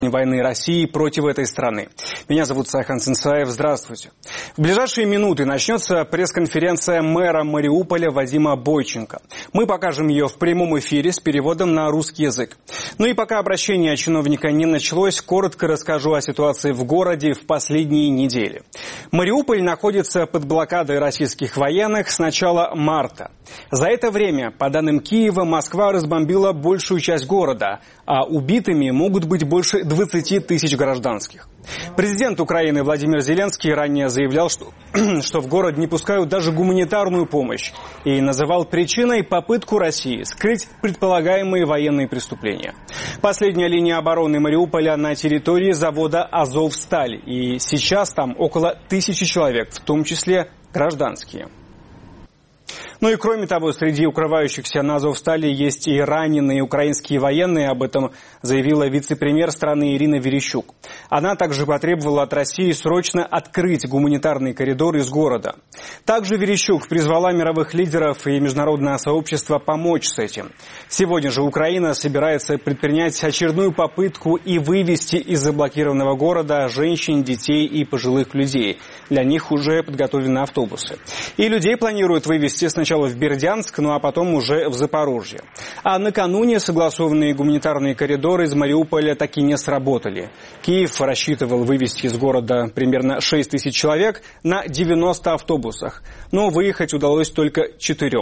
войны России против этой страны. Меня зовут Сайхан Цинцаев. Здравствуйте. В ближайшие минуты начнется пресс-конференция мэра Мариуполя Вадима Бойченко. Мы покажем ее в прямом эфире с переводом на русский язык. Ну и пока обращение чиновника не началось, коротко расскажу о ситуации в городе в последние недели. Мариуполь находится под блокадой российских военных с начала марта. За это время, по данным Киева, Москва разбомбила большую часть города, а убитыми могут быть больше 20 тысяч гражданских. Президент Украины Владимир Зеленский ранее заявлял, что в город не пускают даже гуманитарную помощь, и называл причиной попытку России скрыть предполагаемые военные преступления. Последняя линия обороны Мариуполя на территории завода «Азовсталь», и сейчас там около 1000 человек, в том числе гражданские. Ну и кроме того, среди укрывающихся на Азовстали есть и раненые украинские военные. Об этом заявила вице-премьер страны Ирина Верещук. Она также потребовала от России срочно открыть гуманитарный коридор из города. Также Верещук призвала мировых лидеров и международное сообщество помочь с этим. Сегодня же Украина собирается предпринять очередную попытку и вывести из заблокированного города женщин, детей и пожилых людей. Для них уже подготовлены автобусы. И людей планируют вывести сначала в Бердянск, ну а потом уже в Запорожье. А накануне согласованные гуманитарные коридоры из Мариуполя таки не сработали. Киев рассчитывал вывести из города примерно 6 тысяч человек на 90 автобусах, но выехать удалось только 4.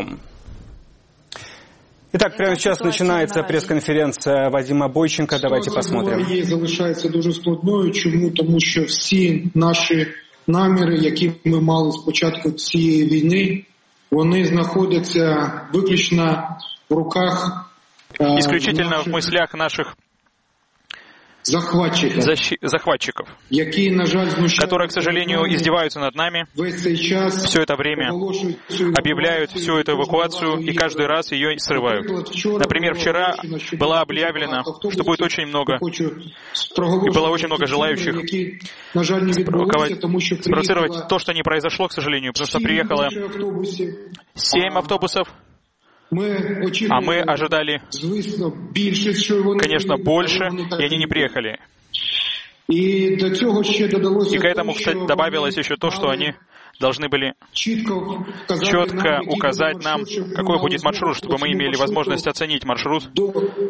Итак, прямо сейчас начинається прес-конференція Вадима Бойченка. Давайте посмотрим. Ситуація залишається дуже складною. Чому? Тому що всі наші наміри, які ми мали з початку цієї війни, вони знаходяться виключно в руках исключительно в мыслях наших захватчиков, которые, к сожалению, издеваются над нами, все это время объявляют всю эту эвакуацию и каждый раз ее срывают. Например, вчера было объявлено, что будет очень много, и было очень много желающих спровоцировать то, что не произошло, к сожалению, потому что приехало 7 автобусов, а мы ожидали, конечно, больше, и они не приехали. И к этому, кстати, добавилось еще то, что они должны были четко указать нам, какой будет маршрут, чтобы мы имели возможность оценить маршрут и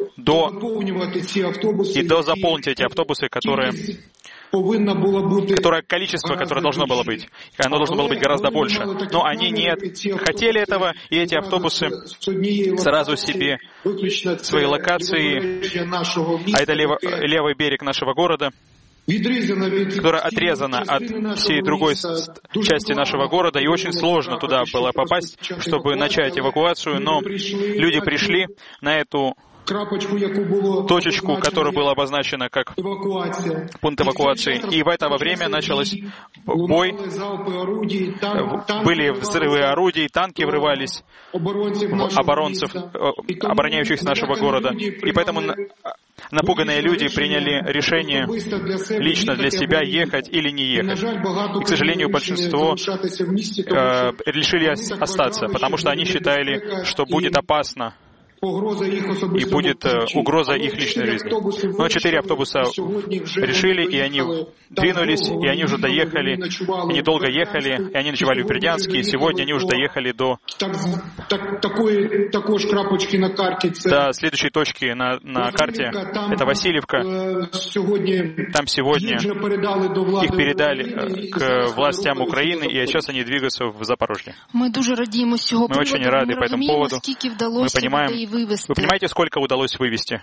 дозаполнить эти автобусы, которое количество, которое должно было быть. Оно должно было быть гораздо больше. Но они не хотели этого, и эти автобусы сразу себе свои локации, а это левый берег нашего города, которая отрезана от всей другой части нашего города, и очень сложно туда было попасть, чтобы начать эвакуацию, но люди пришли на эту точечку, которая была обозначена как пункт эвакуации. И в это время началось бой, были взрывы орудий, танки врывались в обороняющихся нашего города. И поэтому напуганные люди приняли решение лично для себя, ехать или не ехать. И, к сожалению, большинство решили остаться, потому что они считали, что будет опасно и будет угроза их личной жизни. Но 4 автобуса решили, и они двинулись, и они уже доехали. Они долго ехали, и они ночевали в Бердянске, и сегодня они уже доехали до следующей точки на карте. Это Васильевка. Там сегодня их передали к властям Украины, и сейчас они двигаются в Запорожье. Мы очень рады по этому поводу. Мы понимаем, вы понимаете, сколько удалось вывести?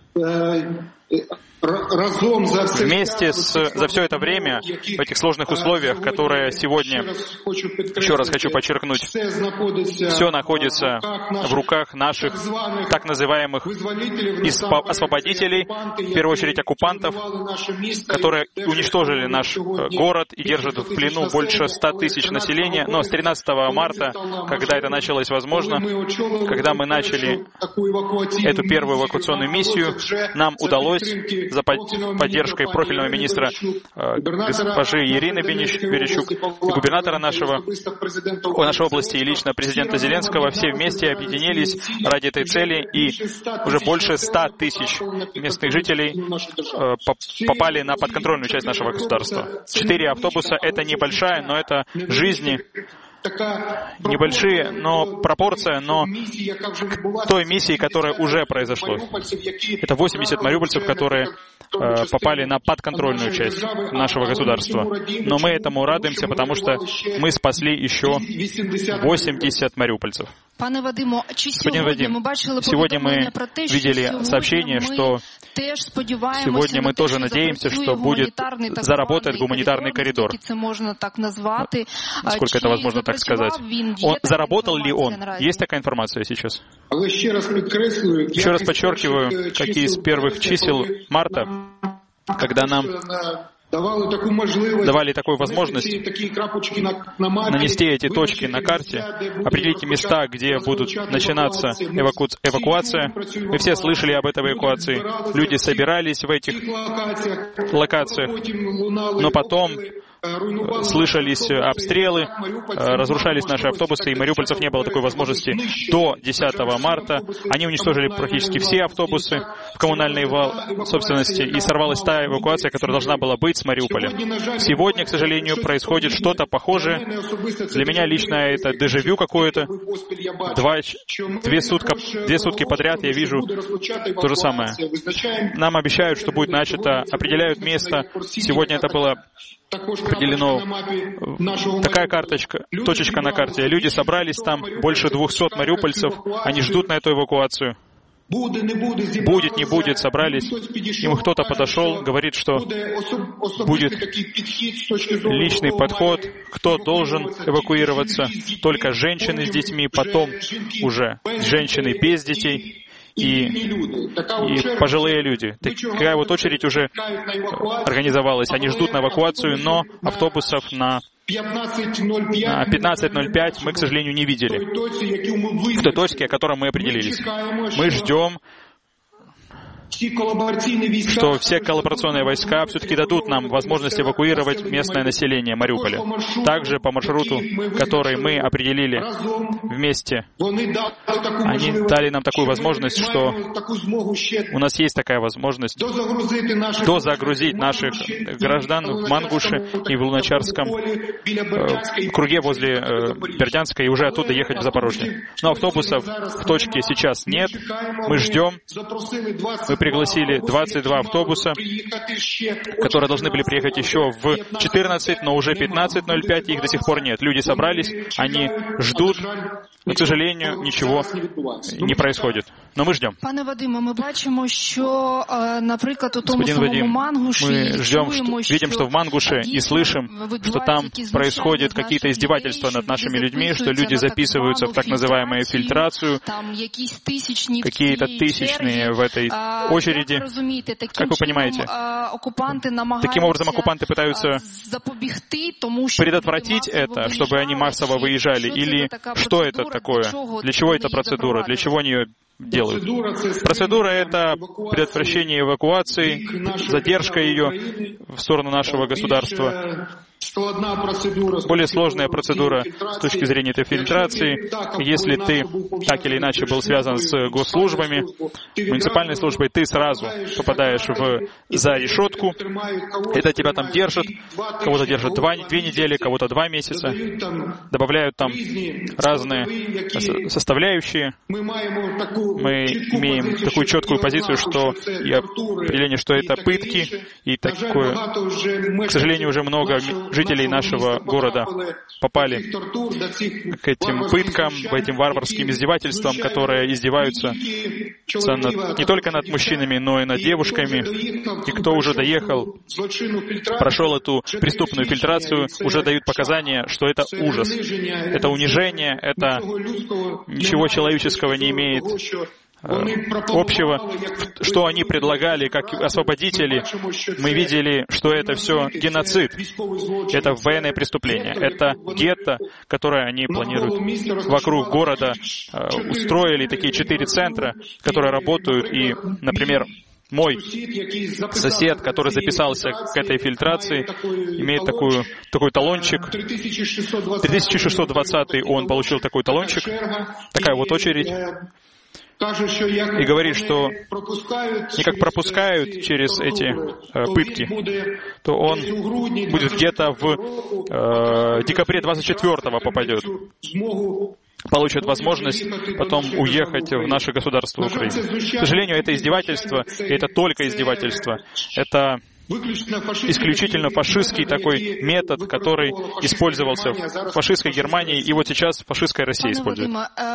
Вместе за все это время, в этих сложных условиях, которые сегодня, еще раз хочу подчеркнуть, все находится в руках наших так называемых освободителей, в первую очередь оккупантов, которые уничтожили наш город и держат в плену больше 100 тысяч населения. Но с 13 марта, когда это началось возможно, когда мы начали эту первую эвакуационную миссию, нам удалось поддержкой профильного министра госпожи Ирины Верещук, и губернатора нашей области, и лично президента Зеленского, все вместе объединились ради этой цели, и уже больше 100 тысяч местных жителей попали на подконтрольную часть нашего государства. 4 автобуса — это небольшая, но это жизни, небольшие, но пропорция, но той миссии, которая уже произошла. Это 80 мариупольцев, которые попали на подконтрольную часть нашего государства. Но мы этому радуемся, потому что мы спасли еще 80 мариупольцев. Господин Вадим, сегодня мы видели сообщение, что сегодня мы тоже надеемся, что заработает гуманитарный коридор. Насколько это возможно так сказать. Заработал ли он? Есть такая информация сейчас? Еще раз подчеркиваю, какие из первых чисел марта, когда нам давали такую возможность нанести эти точки на карте, определить места, где будут начинаться эвакуация. Мы все слышали об этой эвакуации. Люди собирались в этих локациях, но потом слышались обстрелы, разрушались наши автобусы, и мариупольцев не было такой возможности до 10 марта. Они уничтожили практически все автобусы в коммунальной собственности, и сорвалась та эвакуация, которая должна была быть с Мариуполя. Сегодня, к сожалению, происходит что-то похожее. Для меня лично это дежавю какое-то. 2 сутки подряд я вижу то же самое. Нам обещают, что будет начато, определяют место. Сегодня это было определено, такая точечка на карте. Люди собрались там, больше 200 мариупольцев, они ждут на эту эвакуацию. Будет, не будет, собрались. Им кто-то подошел, говорит, что будет личный подход, кто должен эвакуироваться, только женщины с детьми, потом уже женщины без детей и пожилые люди. Такая вот очередь уже организовалась. Они ждут на эвакуацию, но автобусов на 15:05 мы, к сожалению, не видели. В той точке, о которой мы определились. Мы ждем, что все коллаборационные войска все-таки дадут нам возможность эвакуировать местное население Мариуполя. Также по маршруту, который мы определили вместе, они дали нам такую возможность, что у нас есть такая возможность дозагрузить наших граждан в Мангуше и в Луначарском круге возле Бердянска, и уже оттуда ехать в Запорожье. Но автобусов в точке сейчас нет. Мы ждем. Мы пригласили 22 автобуса, которые должны были приехать еще в 14, но уже 15:05, их до сих пор нет. Люди собрались, они ждут, но, к сожалению, ничего не происходит. Но мы ждем. Господин Вадим, мы ждем, видим, что в Мангуше, и слышим, что там происходят какие-то издевательства над нашими людьми, что люди записываются в так называемую фильтрацию, какие-то тысячные в этой очереди. Как вы понимаете, таким образом оккупанты пытаются предотвратить это, чтобы они массово выезжали, или что это такое? Для чего эта процедура? Для чего они ее делают? Процедура — это предотвращение эвакуации, задержка ее в сторону нашего государства. Более сложная процедура с точки зрения этой фильтрации. Если ты так или иначе был связан с госслужбами, муниципальной службой, ты сразу попадаешь за решетку. Это тебя там держат. Кого-то держат 2 недели, кого-то 2 месяца. Добавляют там разные составляющие. Мы имеем такую четкую позицию, что и определение, что это пытки, и такое, к сожалению, уже много жителей нашего города попали к этим пыткам, к этим варварским издевательствам, которые издеваются не только над мужчинами, но и над девушками. И кто уже доехал, прошел эту преступную фильтрацию, уже дают показания, что это ужас, это унижение, это ничего человеческого не имеет общего, что они предлагали как освободители. Мы видели, что это все геноцид, это военное преступление, это гетто, которое они планируют вокруг города, устроили такие 4 центра, которые работают, и, например, мой сосед, который записался к этой фильтрации, имеет такой талончик. 3620 он получил такой талончик, такая вот очередь. И говорит, что не как пропускают через эти пытки, то он будет где-то в декабре 24-го попадет. Получит возможность потом уехать в наше государство Украины. К сожалению, это издевательство, и это только издевательство. Это исключительно фашистский такой метод, который использовался в фашистской Германии, и вот сейчас фашистская Россия использует.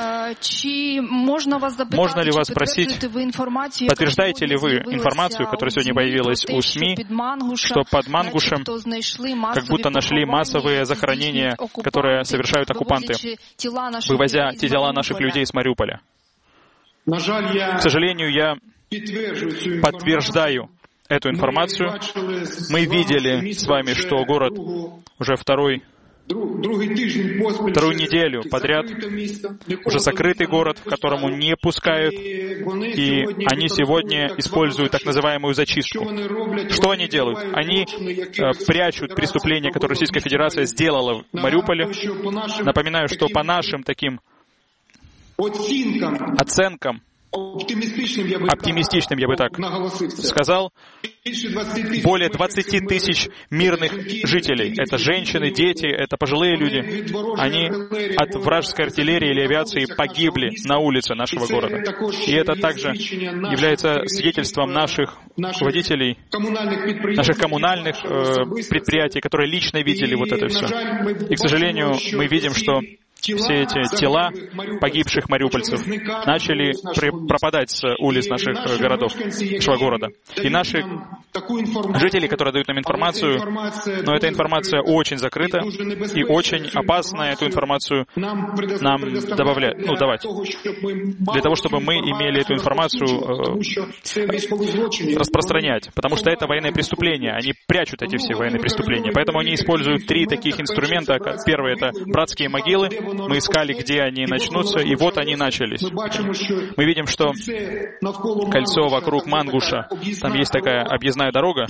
Можно ли вас спросить, подтверждаете ли вы информацию, которая сегодня появилась у СМИ, что под Мангушем как будто нашли массовые захоронения, которые совершают оккупанты, вывозя тела наших людей с Мариуполя? К сожалению, я подтверждаю эту информацию. Мы видели с вами, что город уже вторую неделю подряд уже закрытый город, в которому не пускают, и они сегодня используют так называемую зачистку. Что они делают? Они прячут преступления, которые Российская Федерация сделала в Мариуполе. Напоминаю, что по нашим таким оценкам, оптимистичным, я бы так сказал, более 20 тысяч мирных жителей. Это женщины, дети, это пожилые люди. Они от вражеской артиллерии или авиации погибли на улице нашего города. И это также является свидетельством наших руководителей, наших коммунальных предприятий, которые лично видели вот это все. И, к сожалению, мы видим, что все эти тела погибших мариупольцев начали пропадать с улиц наших городов, нашего города. И наши жители, которые дают нам информацию, но эта информация очень закрыта и очень опасна, эту информацию нам давать. Для того, чтобы мы имели эту информацию распространять. Потому что это военные преступления. Они прячут эти все военные преступления. Поэтому они используют 3 таких инструмента. Первый — это братские могилы. Мы искали, где они начнутся, и вот они начались. Мы видим, что кольцо вокруг Мангуша, там есть такая объездная дорога,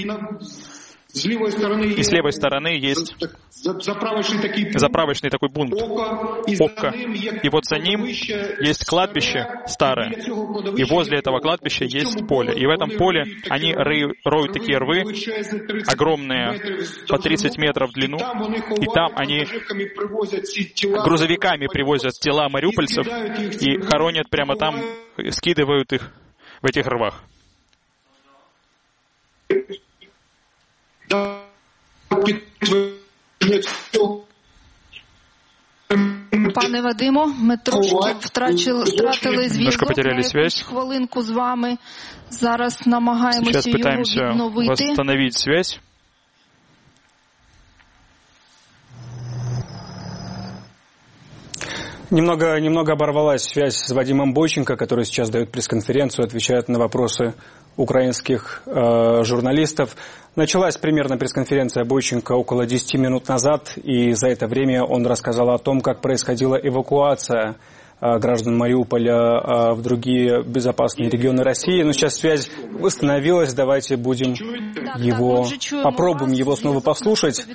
и с левой стороны есть заправочный такой пункт, Опка. И вот за ним есть кладбище старое. И возле этого кладбища есть поле. И в этом поле они роют такие рвы, огромные, по 30 метров в длину. И там они грузовиками привозят тела мариупольцев и хоронят прямо там, скидывают их в этих рвах. Пане Вадимо, ми трошки втратили зв'язок на якусь хвилинку з вами. Зараз намагаємося його відновити. Восстановить связь. Немного оборвалась связь с Вадимом Бойченко, который сейчас дает пресс-конференцию, отвечает на вопросы украинских журналистов. Началась примерно пресс-конференция Бойченко около 10 минут назад, и за это время он рассказал о том, как происходила эвакуация граждан Мариуполя в другие безопасные регионы России. Но сейчас связь восстановилась, давайте попробуем его снова послушать.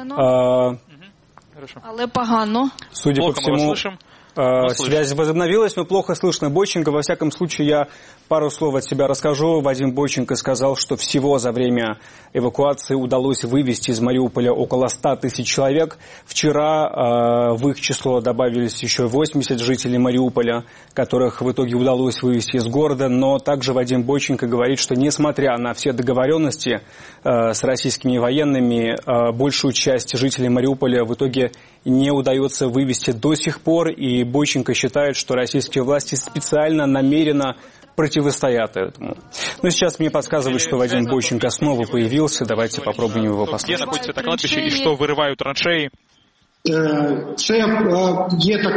Але погано. Судя по всему, связь возобновилась, но плохо слышно Бойченко. Во всяком случае, я пару слов от себя расскажу. Вадим Бойченко сказал, что всего за время эвакуации удалось вывести из Мариуполя около 100 тысяч человек. Вчера в их число добавились еще 80 жителей Мариуполя, которых в итоге удалось вывести из города. Но также Вадим Бойченко говорит, что несмотря на все договоренности с российскими военными, большую часть жителей Мариуполя в итоге не удается вывести до сих пор. И Бойченко считает, что российские власти специально, намеренно противостоят этому. Но сейчас мне подсказывают, что Вадим Бойченко снова появился. Давайте попробуем его послушать. Где находится это кладбище и что вырывают траншеи?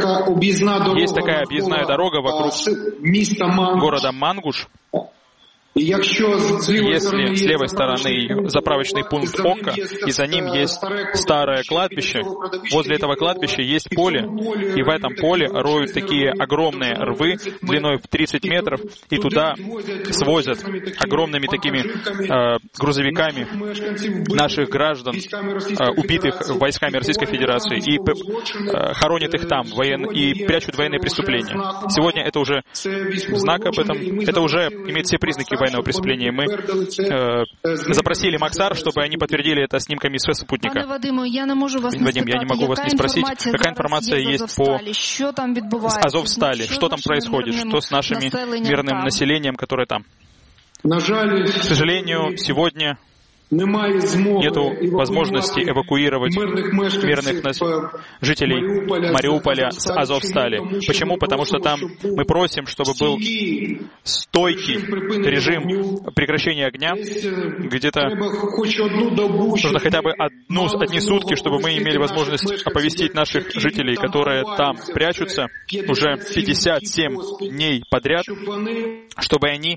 Есть такая объездная дорога вокруг города Мангуш. Если с левой стороны заправочный пункт Ока, и за ним есть старое кладбище, возле этого кладбища есть поле, и в этом поле роют такие огромные рвы длиной в 30 метров, и туда свозят огромными такими грузовиками наших граждан, убитых войсками Российской Федерации, и хоронят их там, и прячут военные преступления. Сегодня это уже знак об этом, это уже имеет все признаки военного преступления. Мы запросили Максар, чтобы они подтвердили это снимками с спутника. Вадим, я не могу вас не спросить, какая информация есть по Азовстали, что там происходит, что с нашим мирным населением, которое там. К сожалению, сегодня нет возможности эвакуировать мирных жителей Мариуполя с Азовстали. Почему? Потому что там мы просим, чтобы был стойкий режим прекращения огня. Где-то нужно хотя бы одни сутки, чтобы мы имели возможность оповестить наших жителей, которые там прячутся уже 57 дней подряд, чтобы они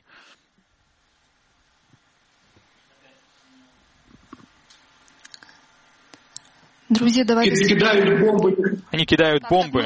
Друзья, давайте... Они кидают бомбы.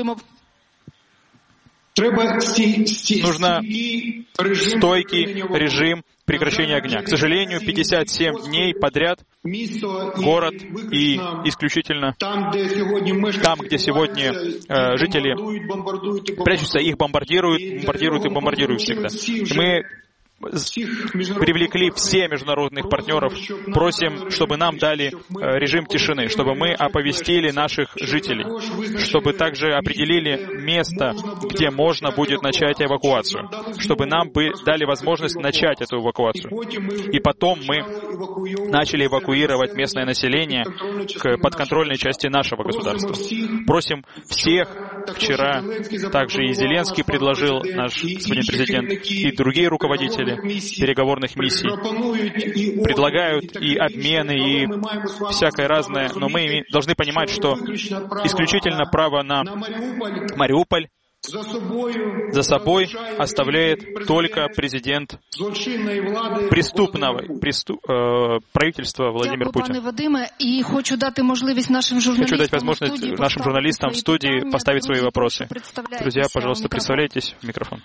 Нужно стойкий режим прекращения огня. К сожалению, 57 дней подряд город и исключительно там, где сегодня жители прячутся, их бомбардируют всегда. Мы привлекли все международных партнеров, просим, чтобы нам дали режим тишины, чтобы мы оповестили наших жителей, чтобы также определили место, где можно будет начать эвакуацию, чтобы нам дали возможность начать эту эвакуацию. И потом мы начали эвакуировать местное население к подконтрольной части нашего государства. Просим всех, вчера также и Зеленский предложил, наш господин президент, и другие руководители переговорных миссий предлагают и обмены, и всякое разное, но мы должны понимать, что исключительно право на Мариуполь за собой оставляет только президент преступного правительства Владимир Путин. Хочу дать возможность нашим журналистам в студии поставить свои вопросы. Друзья, пожалуйста, представляйтесь в микрофон.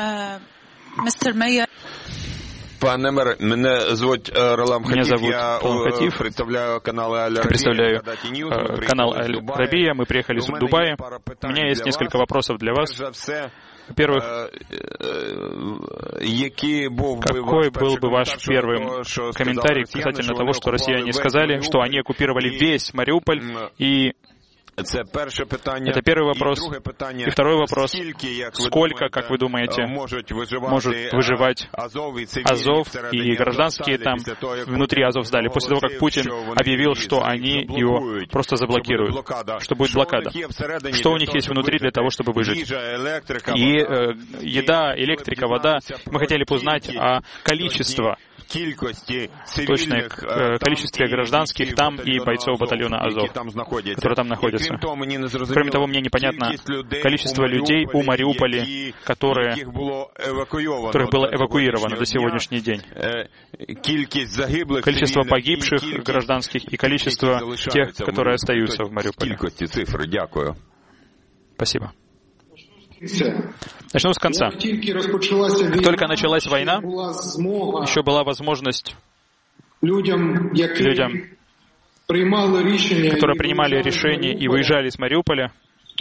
Меня зовут Ролам Хатиф, представляю канал Аль-Рабия, мы приехали из Дубая. У меня есть несколько вопросов для вас. Во-первых, какой был бы ваш первый комментарий касательно того, что россияне сказали, что они оккупировали весь Мариуполь, и это первый вопрос. И второй вопрос. Сколько, как вы думаете, может выживать Азов и гражданские там внутри Азовстали, после того, как Путин объявил, что они его просто заблокируют, что будет блокада? Что у них есть внутри для того, чтобы выжить? И еда, электрика, вода. Мы хотели бы узнать о количестве, точное количестве гражданских там и бойцов батальона Азов, которые там находятся. Кроме того, мне непонятно количество людей у Мариуполя, которых было эвакуировано до сегодняшний день. Количество погибших гражданских и количество тех, которые остаются в Мариуполе. Спасибо. Начну с конца. Как только началась война, еще была возможность людям, которые принимали решения и выезжали из Мариуполя,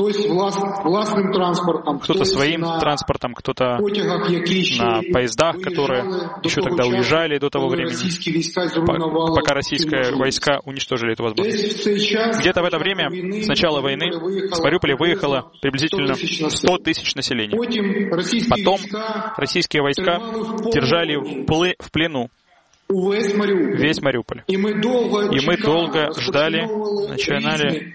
кто-то своим транспортом, кто-то на поездах, которые еще тогда уезжали до того времени, пока российские войска уничтожили эту возможность. Где-то в это время, с начала войны, с Мариуполя выехало приблизительно 100 тысяч населения. Потом российские войска держали в плену весь Мариуполь. И мы долго ждали, начинали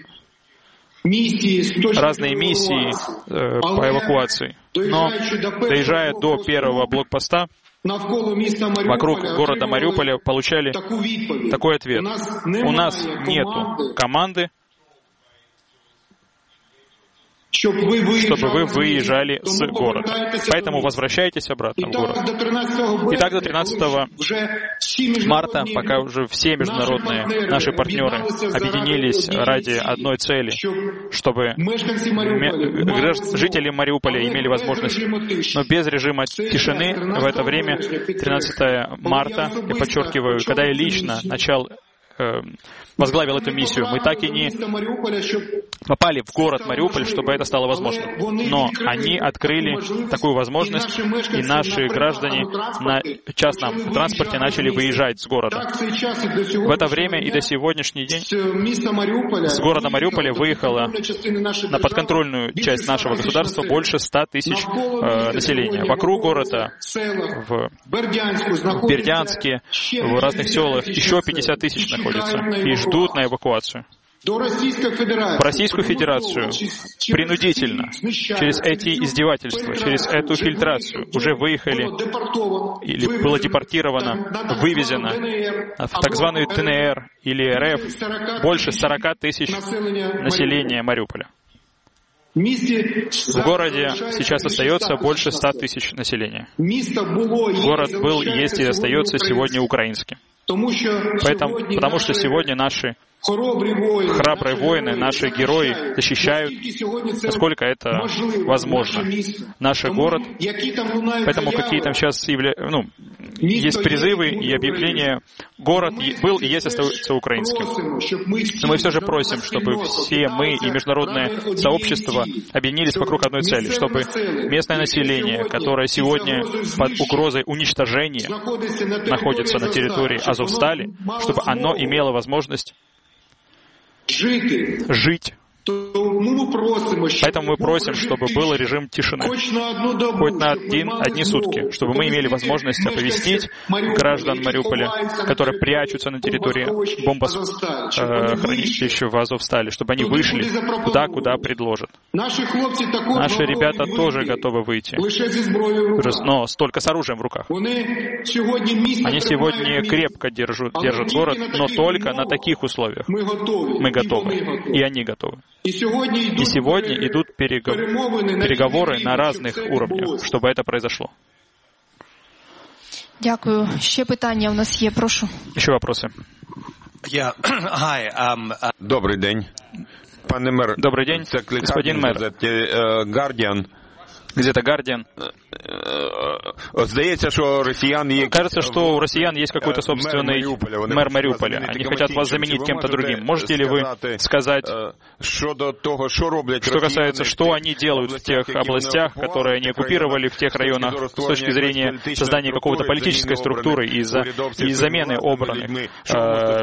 разные миссии по эвакуации. Но, доезжая до первого блокпоста, вокруг города Мариуполя получали такой ответ. У нас нету команды, чтобы вы выезжали с города. Поэтому возвращайтесь обратно в город. Итак, до 13 марта, пока уже все международные наши партнеры объединились ради одной цели, чтобы жители Мариуполя имели возможность, но без режима тишины в это время, 13 марта, я подчеркиваю, когда я лично возглавил эту миссию, мы так и не попали в город Мариуполь, чтобы это стало возможным. Но они открыли такую возможность, и наши граждане на частном транспорте начали выезжать с города. В это время и до сегодняшний день с города Мариуполя выехало на подконтрольную часть нашего государства больше 100 тысяч населения. Вокруг города, в Бердянске, в разных селах еще 50 тысяч находятся и ждут на эвакуацию. В Российскую Федерацию принудительно, через эти издевательства, через эту фильтрацию уже выехали или было депортировано, вывезено в так званую ДНР или РФ больше 40 тысяч населения Мариуполя. В городе сейчас остается больше 100 тысяч населения. Город был, есть и остается сегодня украинским. Потому что сегодня наши храбрые воины, наши герои защищают, насколько это возможно, наш город. Поэтому какие там сейчас есть призывы и объявления. Город был и есть, остается украинским. Но мы все же просим, чтобы все мы и международное сообщество объединились вокруг одной цели, чтобы местное население, которое сегодня под угрозой уничтожения находится на территории Азовстали, чтобы оно имело возможность жить. Поэтому мы просим, чтобы был режим тишины, хоть на одни сутки, чтобы мы имели возможность оповестить граждан Мариуполя, которые прячутся на территории бомбохранилища в Азовстали, чтобы они вышли туда, куда предложат. Наши ребята тоже готовы выйти, но только с оружием в руках. Они сегодня крепко держат город, но только на таких условиях. Мы готовы, и они готовы. И сегодня идут переговоры на разных уровнях, чтобы это произошло. Дякую. Ще питання у нас є, прошу. Еще вопросы. Добрый день. Пане мэр. Добрый день, господин мэр. Guardian. Где-то Guardian. Кажется, что у россиян есть какой-то собственный мэр Мариуполя. Они хотят вас заменить кем-то другим. Можете ли вы сказать, что касается, что они делают в тех областях, которые они оккупировали, в тех районах, с точки зрения создания какого-то политической структуры и замены обранных? Что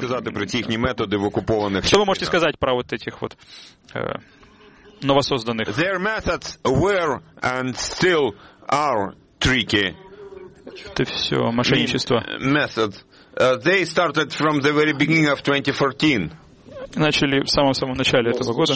вы можете сказать про вот этих вот новосозданных? Their methods were and still are tricky. Это все мошенничество. Methods. They started from the very beginning of 2014. Начали в самом начале этого года.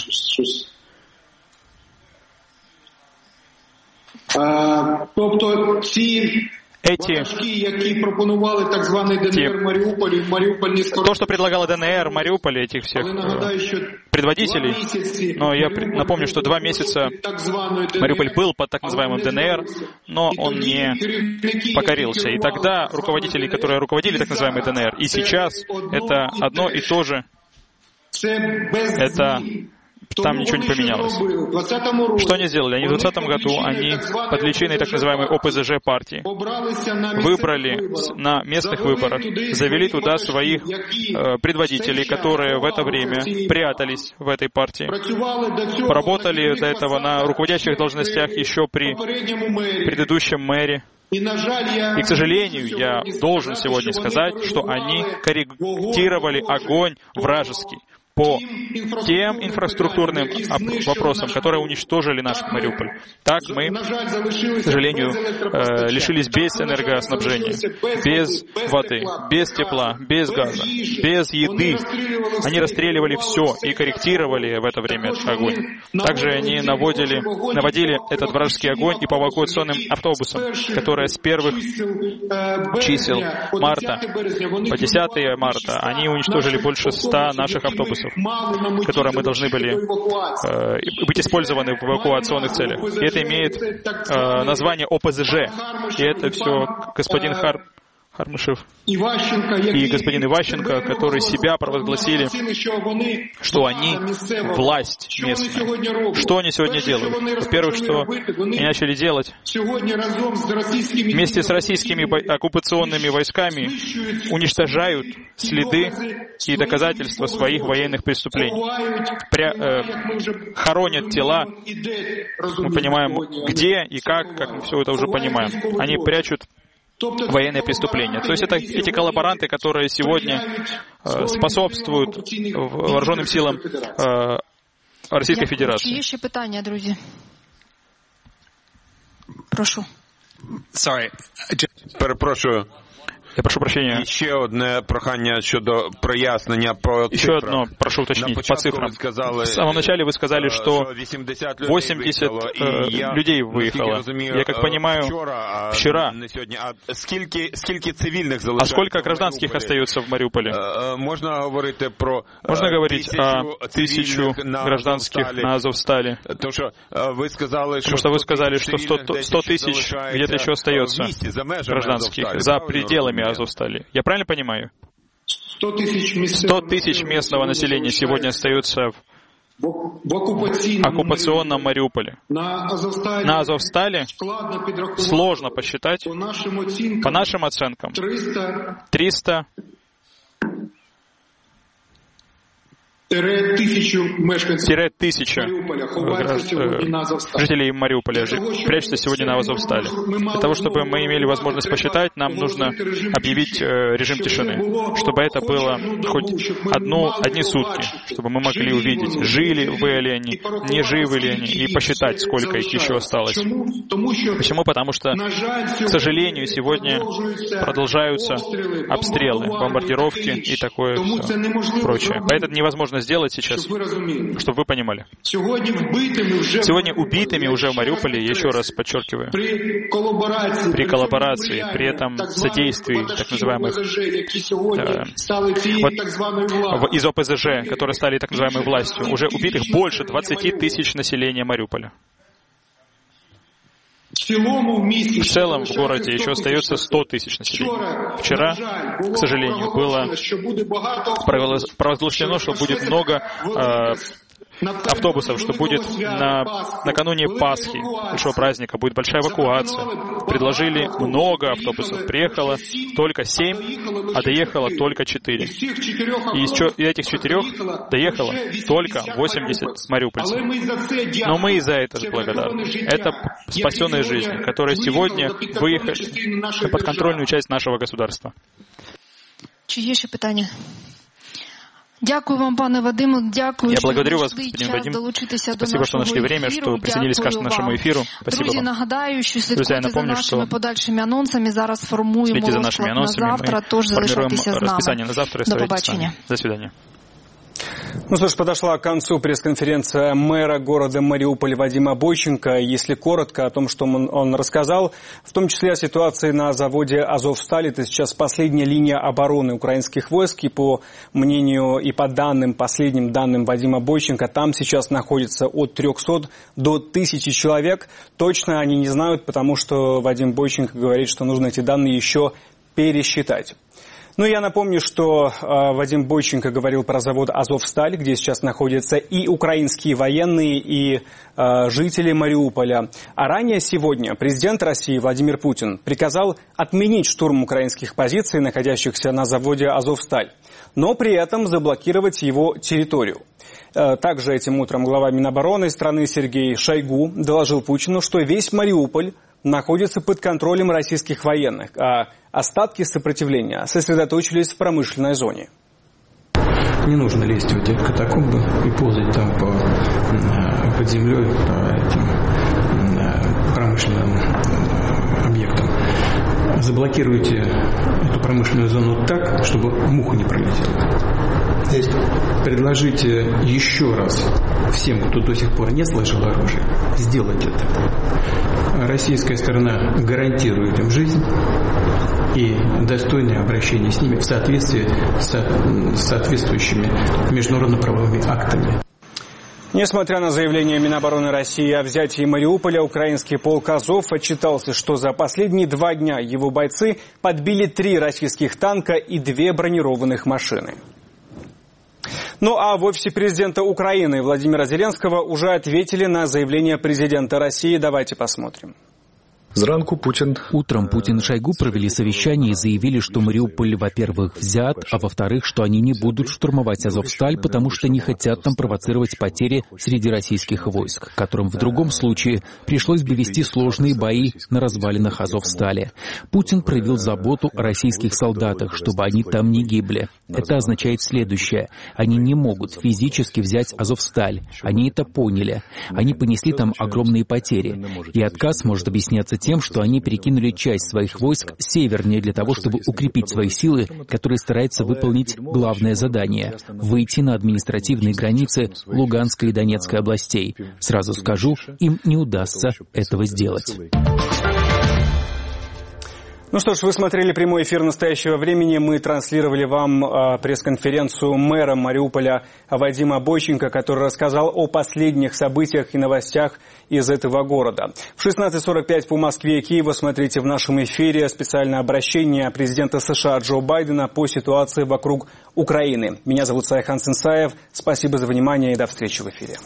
То, что предлагала ДНР, Мариуполь, этих всех предводителей, но я напомню, что 2 месяца Мариуполь был под так называемым ДНР, но он не покорился. И тогда руководители, которые руководили так называемой ДНР, и сейчас это одно и то же, это там ничего не поменялось. Что они сделали? Они в 2020 году, они под личиной так называемой ОПЗЖ партии выбрали на местных выборах, завели туда своих предводителей, которые в это время прятались в этой партии, поработали до этого на руководящих должностях еще при предыдущем мэре. И, к сожалению, я должен сегодня сказать, что они корректировали огонь вражеский по тем инфраструктурным вопросам, которые уничтожили наш Мариуполь. Так мы, к сожалению, лишились без энергоснабжения, без воды, без тепла, без газа, без еды. Они расстреливали все и корректировали в это время огонь. Также они наводили этот вражеский огонь и по эвакуационным автобусам, которые с первых чисел марта по 10 марта они уничтожили больше 100 наших автобусов. боеприпасов, которые мы должны были быть использованы в эвакуационных целях. И это имеет название ОПЗЖ. И это все господин Хармышев и господин Иващенко, которые себя провозгласили, что они власть местная. Что они сегодня делают? Во-первых, что они начали делать вместе с российскими оккупационными войсками, уничтожают следы и доказательства своих военных преступлений. Хоронят тела. Мы понимаем, где и как мы все это уже понимаем. Они прячут военные преступления. То есть это эти коллаборанты, которые сегодня способствуют вооруженным силам Российской Федерации. Є ще питання, друзі? Прошу. Перепрошую. Я прошу прощения. Еще одно прохання щодо прояснення по цифрам. Еще одно, прошу уточнить, по цифрам. В самом начале вы сказали, что 80 людей выехало. Я как понимаю, вчера. А сколько гражданских остается в Мариуполе? Можно говорить о 1000 гражданских на Азовстале. Потому что вы сказали, что 100 тысяч где-то еще остается гражданских за пределами Азовстали. Я правильно понимаю? 100 тысяч местного населения сегодня остается в оккупационном Мариуполе. На Азовстале сложно посчитать, по нашим оценкам, 300-1000 жителей Мариуполя прячутся сегодня на Азовстале. Для того, чтобы мы имели возможность посчитать, нам нужно объявить режим тишины, чтобы это было хоть одни сутки, чтобы мы могли увидеть, жили ли они, не живы ли они, и посчитать, сколько их еще осталось. Почему? Потому что, к сожалению, сегодня продолжаются обстрелы, бомбардировки и такое прочее. Это невозможно сделать сейчас, чтобы вы понимали. Сегодня убитыми уже в Мариуполе, еще раз подчеркиваю, при коллаборации, при этом содействии так называемых из ОПЗЖ, которые стали так называемой властью, уже убитых больше 20 тысяч населения Мариуполя. В целом в городе еще остается 100 тысяч населения. Вчера, к сожалению, было провозглашено, что будет много автобусов, что будет накануне Пасхи, большого праздника, будет большая эвакуация. Предложили много автобусов. Приехало только 7, а доехало только 4. И из этих 4 доехало только 80 мариупольцев. Но мы и за это благодарны. Это спасенные жизни, которые сегодня выехали на подконтрольную часть нашего государства. Чи є ще питання? Дякую вам, пане Вадиму. Дякую, я благодарю вас, господин Вадим. Спасибо, что нашли время, что присоединились к нашему эфиру. Спасибо вам. Друзья, я напомню, что следите за нашими анонсами. Мы формируем расписание на завтра и оставайтесь с нами. До свидания. Ну что ж, подошла к концу пресс-конференция мэра города Мариуполь Вадима Бойченко. Если коротко о том, что он рассказал, в том числе о ситуации на заводе Азовсталь, это сейчас последняя линия обороны украинских войск, и по мнению и по последним данным Вадима Бойченко, там сейчас находится от 300 до 1000 человек. Точно они не знают, потому что Вадим Бойченко говорит, что нужно эти данные еще пересчитать. Ну, я напомню, что Вадим Бойченко говорил про завод «Азовсталь», где сейчас находятся и украинские военные, и жители Мариуполя. А ранее сегодня президент России Владимир Путин приказал отменить штурм украинских позиций, находящихся на заводе «Азовсталь», но при этом заблокировать его территорию. Также этим утром глава Минобороны страны Сергей Шойгу доложил Путину, что весь Мариуполь находится под контролем российских военных, а остатки сопротивления сосредоточились в промышленной зоне. Не нужно лезть в эти катакомбы и ползать там под землей по этим промышленным объектам. Заблокируйте эту промышленную зону так, чтобы муха не пролетела. Предложите еще раз всем, кто до сих пор не сложил оружие, сделать это. Российская сторона гарантирует им жизнь. и достойное обращение с ними в соответствии с соответствующими международно-правовыми актами. Несмотря на заявление Минобороны России о взятии Мариуполя, украинский полк «Азов» отчитался, что за последние 2 дня его бойцы подбили 3 российских танка и 2 бронированных машины. Ну а в офисе президента Украины Владимира Зеленского уже ответили на заявление президента России. Давайте посмотрим. Утром Путин и Шойгу провели совещание и заявили, что Мариуполь, во-первых, взят, а во-вторых, что они не будут штурмовать Азовсталь, потому что не хотят там провоцировать потери среди российских войск, которым в другом случае пришлось бы вести сложные бои на развалинах Азовстали. Путин проявил заботу о российских солдатах, чтобы они там не гибли. Это означает следующее. Они не могут физически взять Азовсталь. Они это поняли. Они понесли там огромные потери. И отказ может объясняться тем, что они перекинули часть своих войск севернее для того, чтобы укрепить свои силы, которые стараются выполнить главное задание — выйти на административные границы Луганской и Донецкой областей. Сразу скажу, им не удастся этого сделать. Ну что ж, вы смотрели прямой эфир настоящего времени. Мы транслировали вам пресс-конференцию мэра Мариуполя Вадима Бойченко, который рассказал о последних событиях и новостях из этого города. В 16:45 по Москве и Киеву смотрите в нашем эфире специальное обращение президента США Джо Байдена по ситуации вокруг Украины. Меня зовут Сайхан Сенсаев. Спасибо за внимание и до встречи в эфире.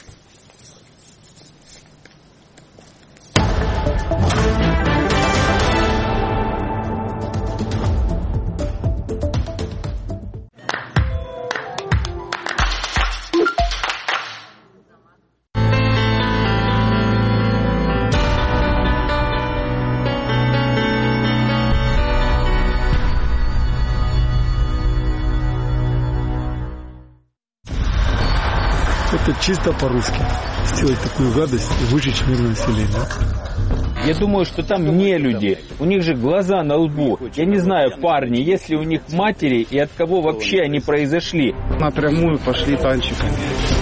Это чисто по-русски. Сделать такую гадость и выжечь мирное население. Я думаю, что там не люди. У них же глаза на лбу. Я не знаю, парни, есть ли у них матери и от кого вообще они произошли. Напрямую пошли танчиками.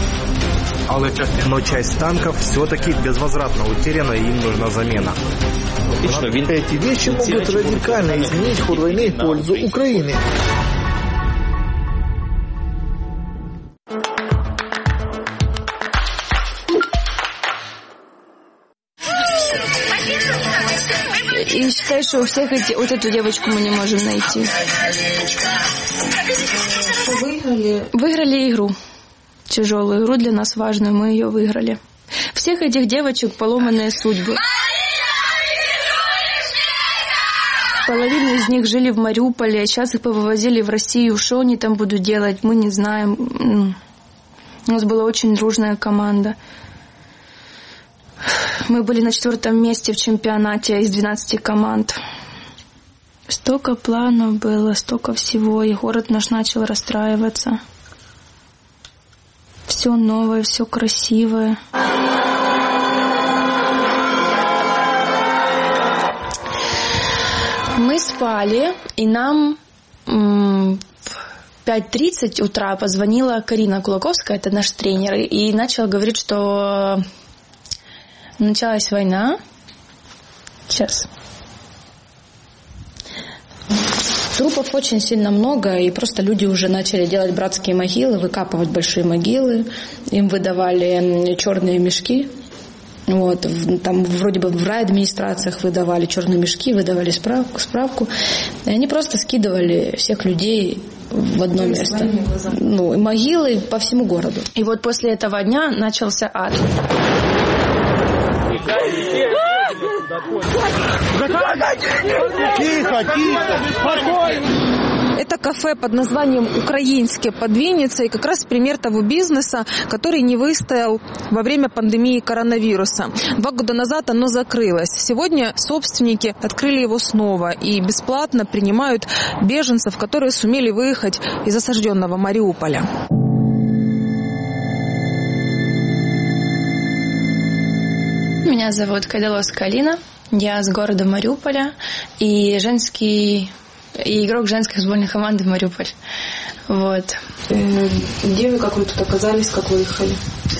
Но часть танков все-таки безвозвратно утеряна, и им нужна замена. Эти вещи могут радикально изменить ход войны в пользу Украины. И считаю, что у всех вот эту девочку мы не можем найти. Выиграли игру. Тяжелую игру, для нас важную, мы ее выиграли. Всех этих девочек поломанные судьбы. Половина из них жили в Мариуполе, а сейчас их повывозили в Россию. Что они там будут делать, мы не знаем. У нас была очень дружная команда. Мы были на 4-м месте в чемпионате из 12 команд. Столько планов было, столько всего, и город наш начал расстраиваться. Все новое, все красивое. Мы спали, и нам в 5:30 утра позвонила Карина Кулаковская, это наш тренер, и начала говорить, что началась война. Сейчас. Трупов очень сильно много, и просто люди уже начали делать братские могилы, выкапывать большие могилы. Им выдавали черные мешки. Вот, там вроде бы в райадминистрациях выдавали черные мешки, выдавали справку. И они просто скидывали всех людей в одно место. Ну, могилы по всему городу. И вот после этого дня начался ад. Тихо, спокойно. Это кафе под названием «Украинские» под Винницей. Как раз пример того бизнеса, который не выстоял во время пандемии коронавируса. 2 года назад оно закрылось. Сегодня собственники открыли его снова и бесплатно принимают беженцев, которые сумели выехать из осажденного Мариуполя. Меня зовут Кайдаловская Алина. Я с города Мариуполя и игрок женской футбольной команды «Мариуполь». Вот. Где вы, как вы тут оказались, как выехали?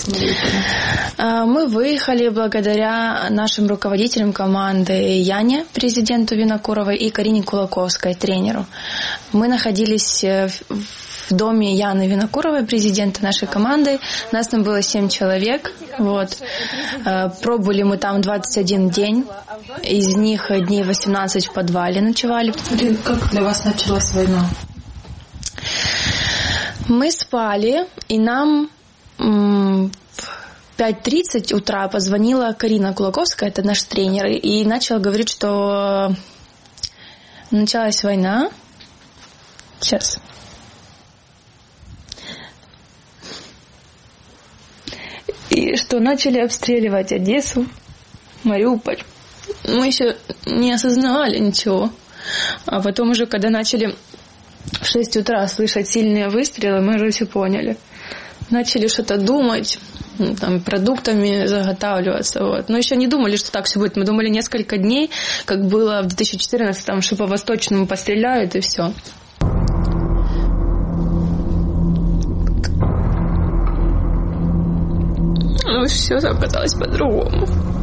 Мы выехали благодаря нашим руководителям команды Яне, президенту Винокуровой, и Карине Кулаковской, тренеру. Мы находились в доме Яны Винокуровой, президента нашей команды. Нас там было 7 человек. Вот. Пробыли мы там 21 день. Из них дней 18 в подвале ночевали. Как для вас началась война? Мы спали, и нам в 5:30 утра позвонила Карина Кулаковская, это наш тренер, и начала говорить, что началась война. Сейчас. И что начали обстреливать Одессу, Мариуполь. Мы еще не осознавали ничего. А потом уже, когда начали в 6 утра слышать сильные выстрелы, мы уже все поняли. Начали что-то думать, там, продуктами заготавливаться. Вот. Но еще не думали, что так все будет. Мы думали несколько дней, как было в 2014-м, что по Восточному постреляют и все. Но все оказалось по-другому.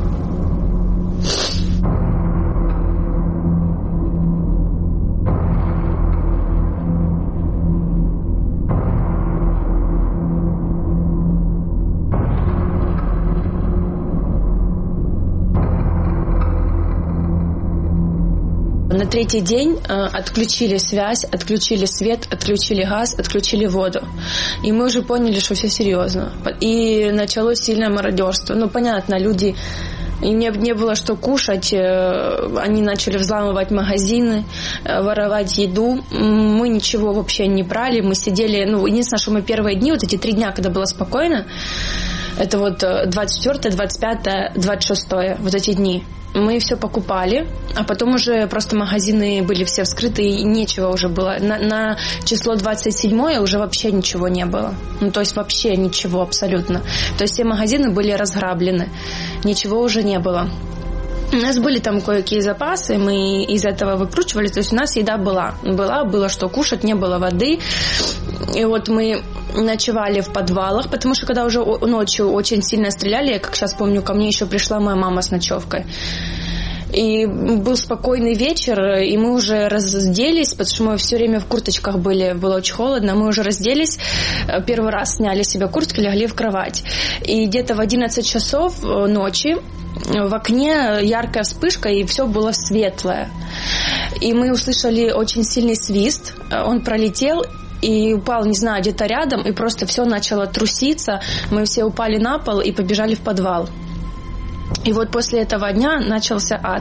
На 3-й день отключили связь, отключили свет, отключили газ, отключили воду. И мы уже поняли, что все серьезно. И началось сильное мародерство. Ну, понятно, люди... Им не было что кушать, они начали взламывать магазины, воровать еду. Мы ничего вообще не брали, мы сидели... Ну, единственное, что мы первые дни, вот эти 3 дня, когда было спокойно, это вот 24, 25, 26, вот эти дни. Мы все покупали, а потом уже просто магазины были все вскрыты, и нечего уже было. На число 27 уже вообще ничего не было. Ну, то есть вообще ничего абсолютно. То есть все магазины были разграблены. Ничего уже не было. У нас были там кое-какие запасы, мы из этого выкручивались. То есть у нас еда была. Было что кушать, не было воды. И вот мы ночевали в подвалах, потому что когда уже ночью очень сильно стреляли, я как сейчас помню, ко мне еще пришла моя мама с ночевкой. И был спокойный вечер, и мы уже разделись, потому что мы все время в курточках были, было очень холодно, мы уже разделись, первый раз сняли себе куртки, легли в кровать. И где-то в 11 часов ночи в окне яркая вспышка, и все было светлое. И мы услышали очень сильный свист, он пролетел и упал, не знаю, где-то рядом, и просто все начало труситься. Мы все упали на пол и побежали в подвал. И вот после этого дня начался ад.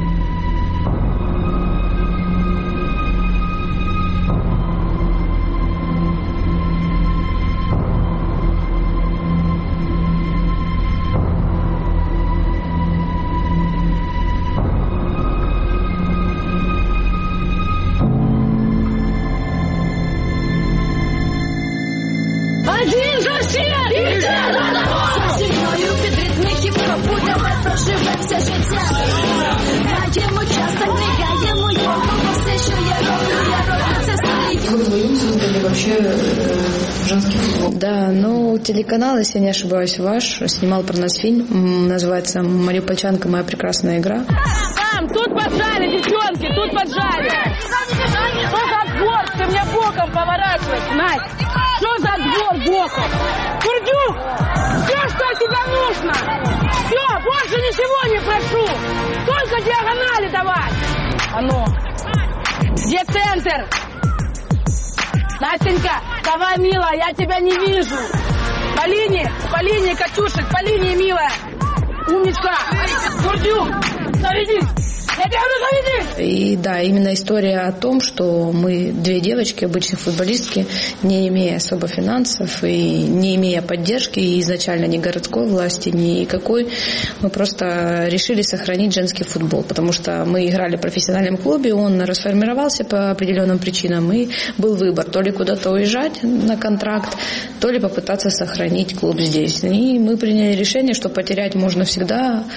Один за всех! И все за одного! Со мною під ритмики пробудемо, проживе все життя. Маємо час, так бігаємо його, бо все, що я роблю це своє. Вы вдвоем создали вообще женский футбол? Да, ну, телеканал, если не ошибаюсь, ваш, снимал про нас фильм, называется «Мариупольчанка. Моя прекрасная игра». Там, тут поджали, девчонки, тут поджали. Что за двор? Ты мне боком поворачиваешь, Настя. Что за двор боком? Курдюк, все, что тебе нужно. Все, больше ничего не прошу. Только диагонали давай. А ну, где центр? Настенька, давай, милая, я тебя не вижу. По линии, Катюшек, по линии, милая. Умничка. Курдюк, заведись. Я тебя заведи. И да, именно история о том, что мы 2 девочки, обычные футболистки, не имея особо финансов и не имея поддержки и изначально ни городской власти, никакой, мы просто решили сохранить женский футбол, потому что мы играли в профессиональном клубе, он расформировался по определенным причинам, и был выбор, то ли куда-то уезжать на контракт, то ли попытаться сохранить клуб здесь. И мы приняли решение, что потерять можно всегда,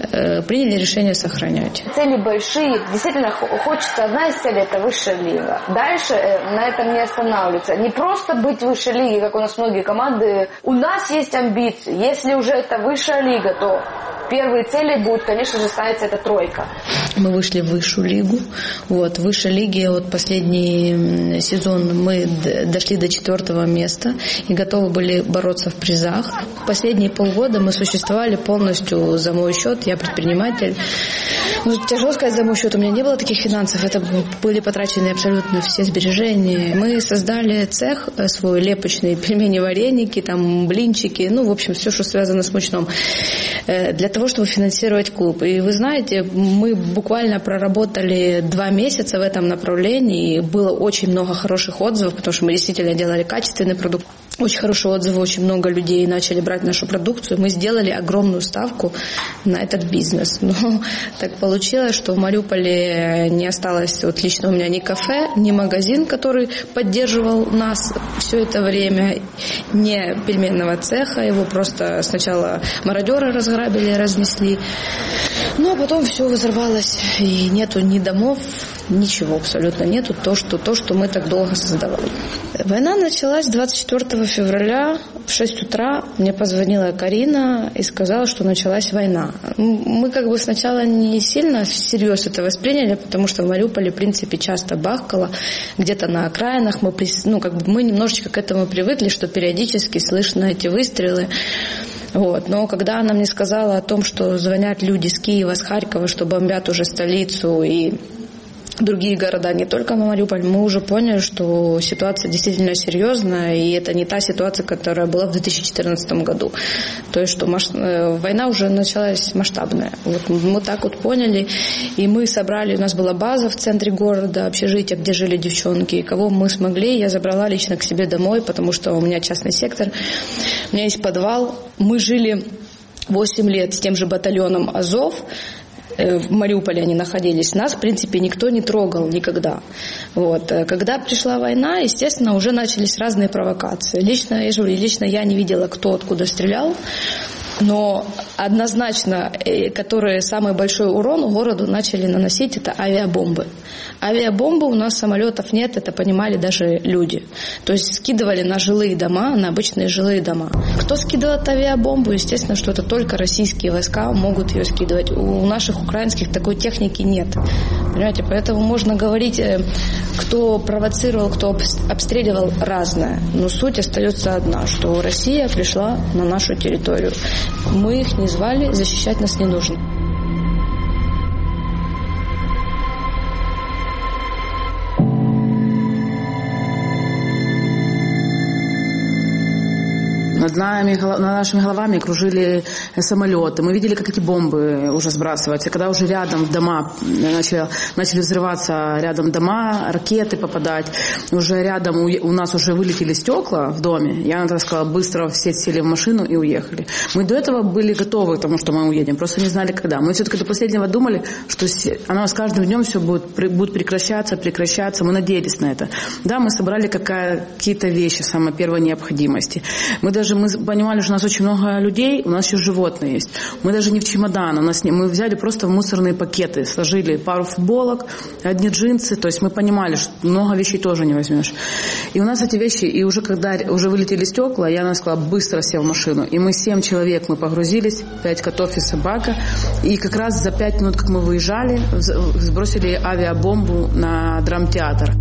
приняли решение сохранять. Цели большие. Действительно, хочется, одна из целей – это высшая лига. Дальше на этом не останавливаться. Не просто быть высшей лиги, как у нас многие команды. У нас есть амбиции. Если уже это высшая лига, то первые цели будут, конечно же, ставиться эта тройка. Мы вышли в высшую лигу. Вот, в высшей лиге последний сезон мы дошли до 4-го места и готовы были бороться в призах. Последние полгода мы существовали полностью за мой счет. Я предприниматель. Тяжело сказать за мой счет. У меня не было таких финансов. Это были потрачены абсолютно все сбережения. Мы создали цех свой лепочный, пельмени, вареники, там, блинчики, в общем, все, что связано с мучном, для того, чтобы финансировать клуб. И вы знаете, мы буквально проработали 2 месяца в этом направлении. И было очень много хороших отзывов, потому что мы действительно делали качественный продукт. Очень хорошие отзывы, очень много людей начали брать нашу продукцию. Мы сделали огромную ставку на этот бизнес. Но так получилось, что в Мариуполе не осталось лично у меня ни кафе, ни магазин, который поддерживал нас все это время, ни пельменного цеха. Его просто сначала мародеры разграбили, разнесли. Но потом все взорвалось, и нету ни домов, ничего абсолютно нету, то, что мы так долго создавали. Война началась 24 февраля в 6 утра. Мне позвонила Карина и сказала, что началась война. Мы сначала не сильно всерьез это восприняли, потому что в Мариуполе, в принципе, часто бахкало, где-то на окраинах. Мы немножечко к этому привыкли, что периодически слышно эти выстрелы. Вот. Но когда она мне сказала о том, что звонят люди с Киева, с Харькова, что бомбят уже столицу и другие города, не только Мариуполь, мы уже поняли, что ситуация действительно серьезная, и это не та ситуация, которая была в 2014 году. То есть, что война уже началась масштабная. Вот мы так поняли, и мы собрали, у нас была база в центре города, общежитие, где жили девчонки, и кого мы смогли, я забрала лично к себе домой, потому что у меня частный сектор, у меня есть подвал. Мы жили 8 лет с тем же батальоном «Азов», в Мариуполе они находились, нас, в принципе, никто не трогал никогда. Вот. Когда пришла война, естественно, уже начались разные провокации. Лично я не видела, кто откуда стрелял, но однозначно, которые самый большой урон городу начали наносить, это авиабомбы. Авиабомбы, у нас самолетов нет, это понимали даже люди. То есть скидывали на жилые дома, на обычные жилые дома. Кто скидывает авиабомбу? Естественно, что это только российские войска могут ее скидывать. У наших украинских такой техники нет. Понимаете, поэтому можно говорить, кто провоцировал, кто обстреливал, разное. Но суть остается одна, что Россия пришла на нашу территорию. Мы их не звали, защищать нас не нужно. Над нашими головами кружили самолеты. Мы видели, как эти бомбы уже сбрасываются. Когда уже рядом дома начали взрываться, рядом дома, ракеты попадать, уже рядом у нас уже вылетели стекла в доме. Я сказала, быстро все сели в машину и уехали. Мы до этого были готовы к тому, что мы уедем, просто не знали, когда. Мы все-таки до последнего думали, что оно с каждым днем все будет прекращаться. Мы надеялись на это. Да, мы собрали какие-то вещи самой первой необходимости. Мы понимали, что у нас очень много людей, у нас еще животные есть. Мы даже не в чемодан, мы взяли просто в мусорные пакеты, сложили пару футболок, одни джинсы, то есть мы понимали, что много вещей тоже не возьмешь. И у нас эти вещи, и уже когда уже вылетели стекла, я сказала, быстро сел в машину. И мы 7 человек, мы погрузились, 5 котов и собака. И как раз за 5 минут, как мы выезжали, сбросили авиабомбу на драмтеатр.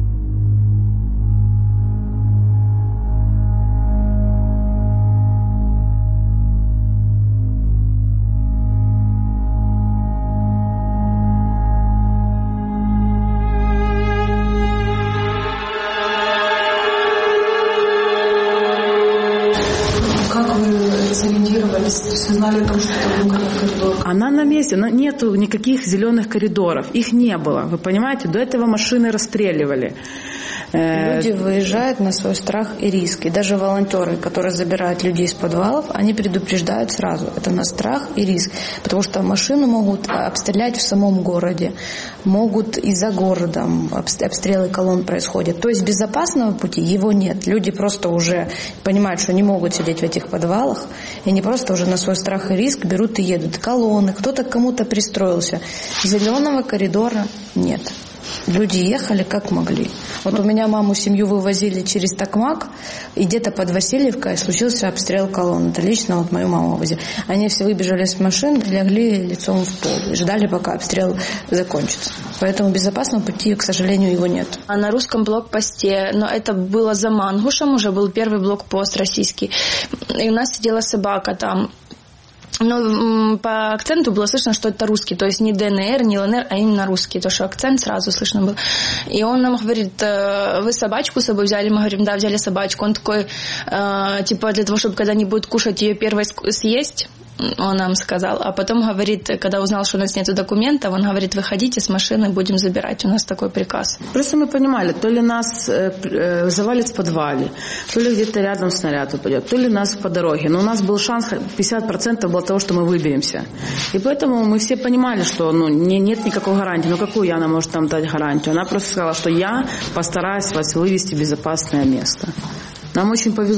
Она на месте, но нету никаких зеленых коридоров, их не было, вы понимаете, до этого машины расстреливали. Люди выезжают на свой страх и риск. И даже волонтеры, которые забирают людей из подвалов, они предупреждают сразу. Это на страх и риск. Потому что машину могут обстрелять в самом городе. Могут и за городом обстрелы колонн происходят. То есть безопасного пути его нет. Люди просто уже понимают, что не могут сидеть в этих подвалах. И они просто уже на свой страх и риск берут и едут. Колонны, кто-то к кому-то пристроился. Зеленого коридора нет. Люди ехали как могли. Вот у меня маму, семью вывозили через Токмак, и где-то под Васильевкой случился обстрел колонн. Это лично вот мою маму вывозили. Они все выбежали с машин, легли лицом в пол и ждали, пока обстрел закончится. Поэтому безопасного пути, к сожалению, его нет. А на русском блокпосте, но это было за Мангушем, уже был первый блокпост российский. И у нас сидела собака там. Но по акценту было слышно, что это русский, то есть не ДНР, не ЛНР, а именно русский, то что акцент сразу слышно был. И он нам говорит: вы собачку с собой взяли? Мы говорим: да, взяли собачку. Он такой, типа, для того, чтобы когда они будут кушать, ее первой съесть, он нам сказал. А потом говорит, когда узнал, что у нас нет документов, он говорит: выходите с машины, будем забирать. У нас такой приказ. Просто мы понимали, то ли нас завалит в подвале, то ли где-то рядом снаряд упадет, то ли нас по дороге. Но у нас был шанс 50% было того, что мы выберемся. И поэтому мы все понимали, что нет никакой гарантии. Ну какую Яна может нам дать гарантию? Она просто сказала, что я постараюсь вас вывести в безопасное место. Нам очень повезло.